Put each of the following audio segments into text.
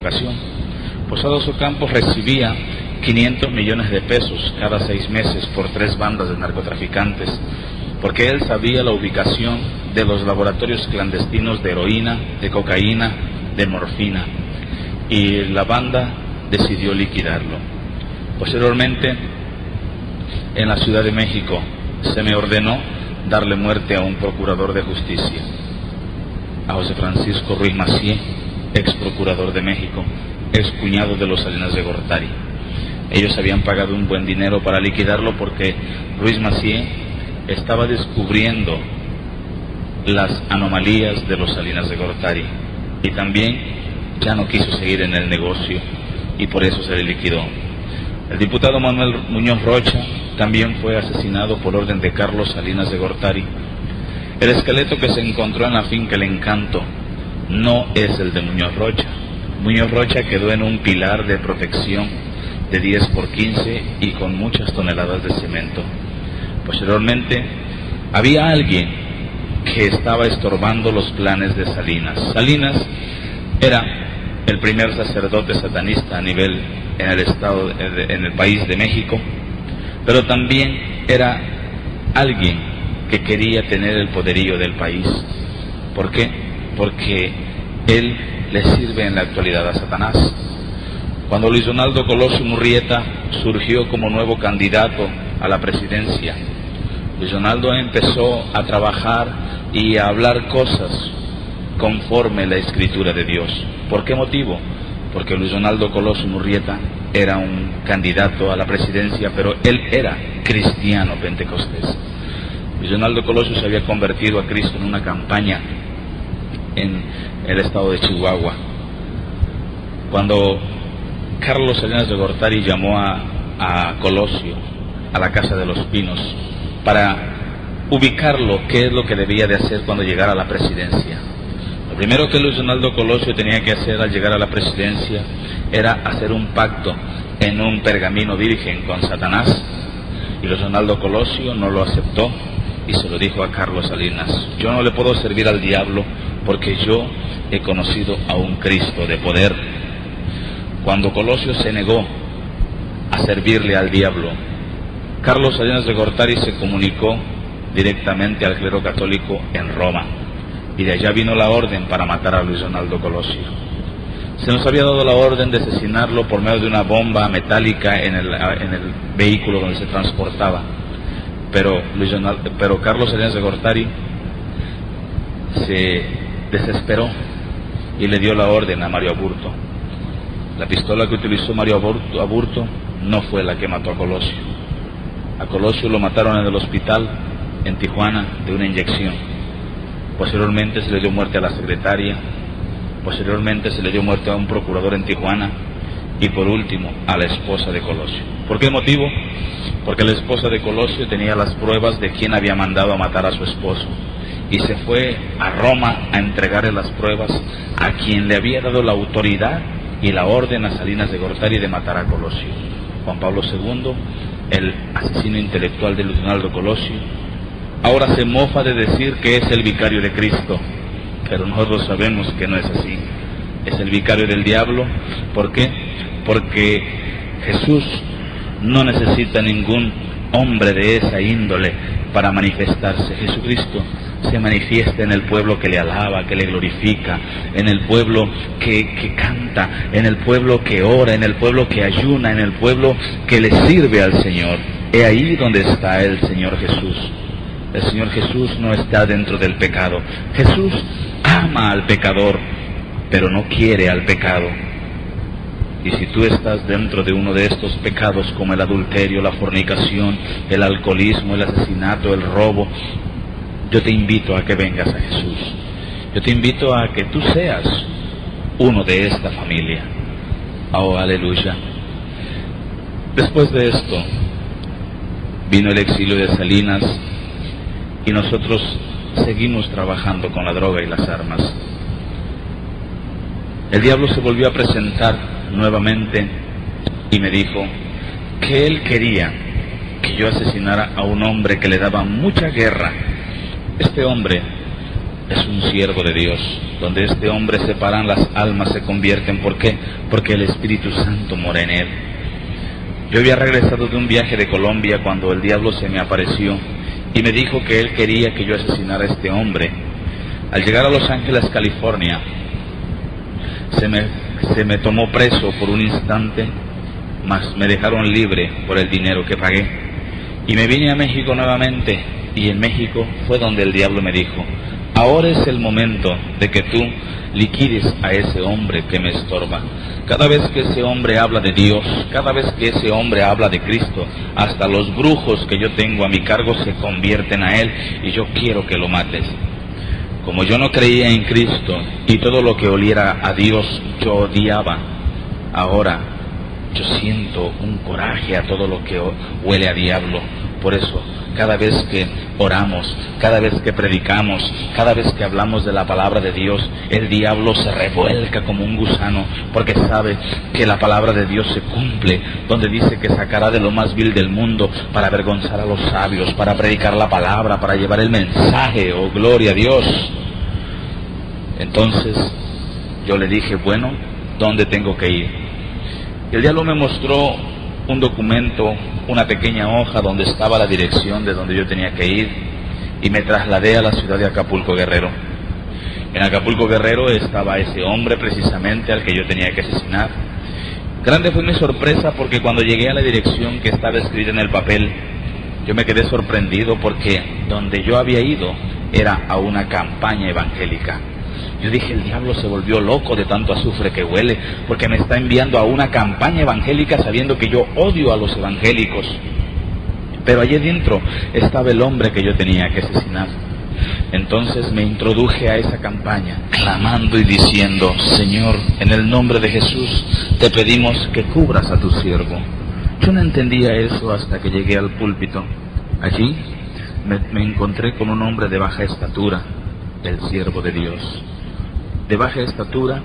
ocasión. Posadas Ocampo recibía 500 millones de pesos cada 6 meses por 3 bandas de narcotraficantes, porque él sabía la ubicación de los laboratorios clandestinos de heroína, de cocaína, de morfina, y la banda decidió liquidarlo. Posteriormente, en la Ciudad de México, se me ordenó darle muerte a un procurador de justicia, a José Francisco Ruiz Massieu, ex procurador de México, ex cuñado de los Salinas de Gortari. Ellos habían pagado un buen dinero para liquidarlo porque Ruiz Massieu estaba descubriendo las anomalías de los Salinas de Gortari y también ya no quiso seguir en el negocio y por eso se le liquidó. El diputado Manuel Muñoz Rocha también fue asesinado por orden de Carlos Salinas de Gortari. El esqueleto que se encontró en la finca El Encanto no es el de Muñoz Rocha. Muñoz Rocha quedó en un pilar de protección de 10 por 15 y con muchas toneladas de cemento. Posteriormente, había alguien que estaba estorbando los planes de Salinas. Salinas era el primer sacerdote satanista a nivel en el estado, en el país de México, pero también era alguien que quería tener el poderío del país. ¿Por qué? Porque él le sirve en la actualidad a Satanás. Cuando Luis Donaldo Colosio Murrieta surgió como nuevo candidato a la presidencia, Luis Donaldo empezó a trabajar y a hablar cosas conforme la escritura de Dios. ¿Por qué motivo? Porque Luis Donaldo Colosio Murrieta era un candidato a la presidencia, pero él era cristiano pentecostés. Luis Donaldo Colosio se había convertido a Cristo en una campaña en el estado de Chihuahua. Cuando Carlos Salinas de Gortari llamó a Colosio a la Casa de los Pinos para ubicarlo, qué es lo que debía de hacer cuando llegara a la presidencia. Lo primero que Luis Donaldo Colosio tenía que hacer al llegar a la presidencia era hacer un pacto en un pergamino virgen con Satanás, y Luis Donaldo Colosio no lo aceptó y se lo dijo a Carlos Salinas: yo no le puedo servir al diablo porque yo he conocido a un Cristo de poder. Cuando Colosio se negó a servirle al diablo, Carlos Salinas de Gortari se comunicó directamente al clero católico en Roma, y de allá vino la orden para matar a Luis Donaldo Colosio. Se nos había dado la orden de asesinarlo por medio de una bomba metálica en el vehículo donde se transportaba, pero Carlos Salinas de Gortari se desesperó y le dio la orden a Mario Aburto. La pistola que utilizó Mario Aburto no fue la que mató a Colosio. A Colosio lo mataron en el hospital en Tijuana de una inyección. Posteriormente se le dio muerte a la secretaria, posteriormente se le dio muerte a un procurador en Tijuana y por último a la esposa de Colosio. ¿Por qué motivo? Porque la esposa de Colosio tenía las pruebas de quién había mandado a matar a su esposo y se fue a Roma a entregarle las pruebas a quien le había dado la autoridad y la orden a Salinas de Gortari de matar a Colosio. Juan Pablo II, el asesino intelectual de Luis Donaldo Colosio, ahora se mofa de decir que es el vicario de Cristo, pero nosotros sabemos que no es así. Es el vicario del diablo. ¿Por qué? Porque Jesús no necesita ningún hombre de esa índole para manifestarse. Jesucristo se manifiesta en el pueblo que le alaba, que le glorifica, en el pueblo que canta, en el pueblo que ora, en el pueblo que ayuna, en el pueblo que le sirve al Señor. He ahí donde está el Señor Jesús. El Señor Jesús no está dentro del pecado. Jesús ama al pecador, pero no quiere al pecado. Y si tú estás dentro de uno de estos pecados como el adulterio, la fornicación, el alcoholismo, el asesinato, el robo, yo te invito a que vengas a Jesús. Yo te invito a que tú seas uno de esta familia. Oh, aleluya. Después de esto, vino el exilio de Salinas y nosotros seguimos trabajando con la droga y las armas. El diablo se volvió a presentar nuevamente y me dijo que él quería que yo asesinara a un hombre que le daba mucha guerra. Este hombre es un siervo de Dios. Donde este hombre se paran, las almas se convierten. ¿Por qué? Porque el Espíritu Santo mora en él. Yo había regresado de un viaje de Colombia cuando el diablo se me apareció y me dijo que él quería que yo asesinara a este hombre. Al llegar a Los Ángeles, California, se me tomó preso por un instante, mas me dejaron libre por el dinero que pagué. Y me vine a México nuevamente, y en México fue donde el diablo me dijo: ahora es el momento de que tú liquides a ese hombre que me estorba. Cada vez que ese hombre habla de Dios, cada vez que ese hombre habla de Cristo, hasta los brujos que yo tengo a mi cargo se convierten a él, y yo quiero que lo mates. Como yo no creía en Cristo y todo lo que oliera a Dios yo odiaba, ahora yo siento un coraje a todo lo que huele a diablo. Por eso, cada vez que oramos, cada vez que predicamos, cada vez que hablamos de la palabra de Dios, el diablo se revuelca como un gusano, porque sabe que la palabra de Dios se cumple, donde dice que sacará de lo más vil del mundo para avergonzar a los sabios, para predicar la palabra, para llevar el mensaje. ¡Oh, gloria a Dios! Entonces yo le dije: bueno, ¿dónde tengo que ir? Y el diablo me mostró un documento, una pequeña hoja donde estaba la dirección de donde yo tenía que ir, y me trasladé a la ciudad de Acapulco, Guerrero. En Acapulco, Guerrero estaba ese hombre precisamente al que yo tenía que asesinar. Grande fue mi sorpresa, porque cuando llegué a la dirección que estaba escrita en el papel, yo me quedé sorprendido, porque donde yo había ido era a una campaña evangélica. Yo dije: el diablo se volvió loco de tanto azufre que huele, porque me está enviando a una campaña evangélica sabiendo que yo odio a los evangélicos. Pero allí dentro estaba el hombre que yo tenía que asesinar. Entonces me introduje a esa campaña, clamando y diciendo: Señor, en el nombre de Jesús, te pedimos que cubras a tu siervo. Yo no entendía eso hasta que llegué al púlpito. Allí me encontré con un hombre de baja estatura, el siervo de Dios. De baja estatura,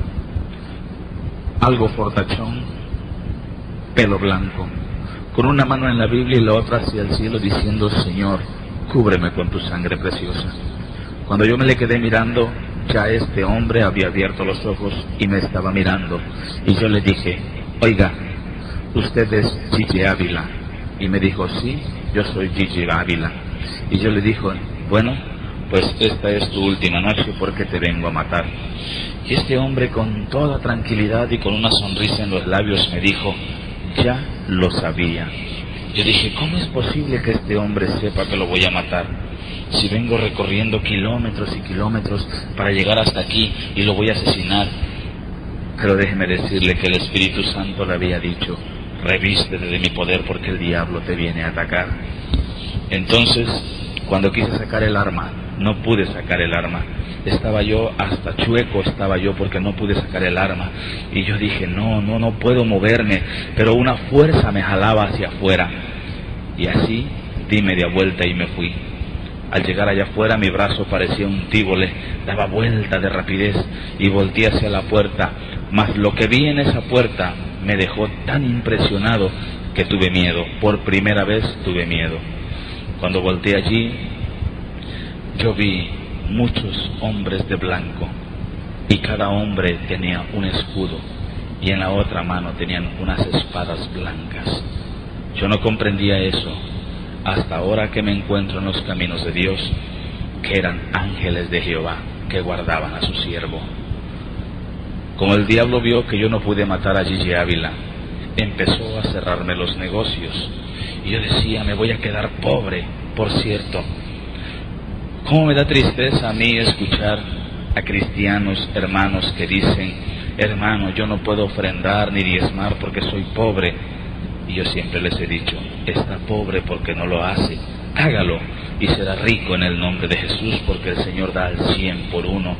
algo fortachón, pelo blanco, con una mano en la Biblia y la otra hacia el cielo, diciendo: Señor, cúbreme con tu sangre preciosa. Cuando yo me le quedé mirando, ya este hombre había abierto los ojos y me estaba mirando, y yo le dije: oiga, ¿usted es Gigi Ávila? Y me dijo: sí, yo soy Gigi Ávila. Y yo le dije: bueno, pues esta es tu última noche, porque te vengo a matar. Y este hombre, con toda tranquilidad y con una sonrisa en los labios, me dijo: ya lo sabía. Yo dije: ¿cómo es posible que este hombre sepa que lo voy a matar? Si vengo recorriendo kilómetros y kilómetros para llegar hasta aquí y lo voy a asesinar. Pero déjeme decirle que el Espíritu Santo le había dicho: revístete de mi poder, porque el diablo te viene a atacar. Entonces, cuando quise sacar el arma, no pude sacar el arma. Estaba yo, hasta chueco estaba yo, porque no pude sacar el arma. Y yo dije: no puedo moverme, pero una fuerza me jalaba hacia afuera. Y así di media vuelta y me fui. Al llegar allá afuera, mi brazo parecía un tívole, daba vuelta de rapidez y volteé hacia la puerta. Mas lo que vi en esa puerta me dejó tan impresionado que tuve miedo. Por primera vez tuve miedo. Cuando volteé allí, yo vi muchos hombres de blanco, y cada hombre tenía un escudo, y en la otra mano tenían unas espadas blancas. Yo no comprendía eso hasta ahora que me encuentro en los caminos de Dios, que eran ángeles de Jehová que guardaban a su siervo. Como el diablo vio que yo no pude matar a Gigi Ávila, empezó a cerrarme los negocios, y yo decía: me voy a quedar pobre. Por cierto, cómo me da tristeza a mí escuchar a cristianos, hermanos, que dicen: hermano, yo no puedo ofrendar ni diezmar porque soy pobre. Y yo siempre les he dicho: está pobre porque no lo hace, hágalo y será rico en el nombre de Jesús, porque el Señor da al 100 por uno.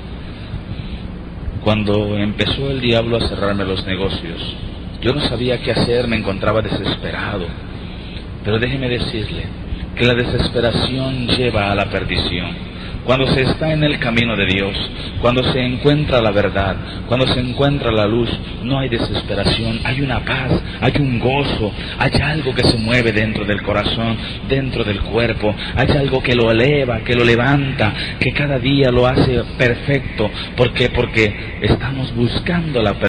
Cuando empezó el diablo a cerrarme los negocios, yo no sabía qué hacer, me encontraba desesperado. Pero déjeme decirle que la desesperación lleva a la perdición. Cuando se está en el camino de Dios, cuando se encuentra la verdad, cuando se encuentra la luz, no hay desesperación, hay una paz, hay un gozo, hay algo que se mueve dentro del corazón, dentro del cuerpo, hay algo que lo eleva, que lo levanta, que cada día lo hace perfecto. ¿Por qué? Porque estamos buscando la perfección.